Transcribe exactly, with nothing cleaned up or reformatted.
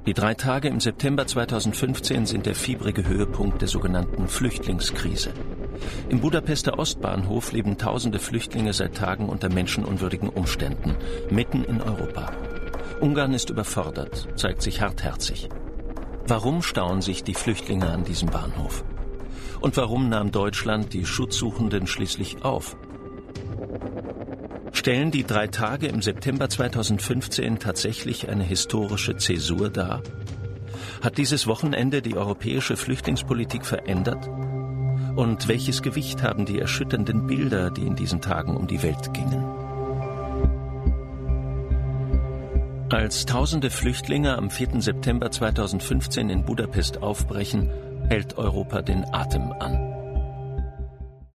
Die drei Tage im September zweitausendfünfzehn sind der fiebrige Höhepunkt der sogenannten Flüchtlingskrise. Im Budapester Ostbahnhof leben tausende Flüchtlinge seit Tagen unter menschenunwürdigen Umständen, mitten in Europa. Ungarn ist überfordert, zeigt sich hartherzig. Warum stauen sich die Flüchtlinge an diesem Bahnhof? Und warum nahm Deutschland die Schutzsuchenden schließlich auf? Stellen die drei Tage im September zweitausendfünfzehn tatsächlich eine historische Zäsur dar? Hat dieses Wochenende die europäische Flüchtlingspolitik verändert? Und welches Gewicht haben die erschütternden Bilder, die in diesen Tagen um die Welt gingen? Als tausende Flüchtlinge am vierten September zweitausendfünfzehn in Budapest aufbrechen, hält Europa den Atem an.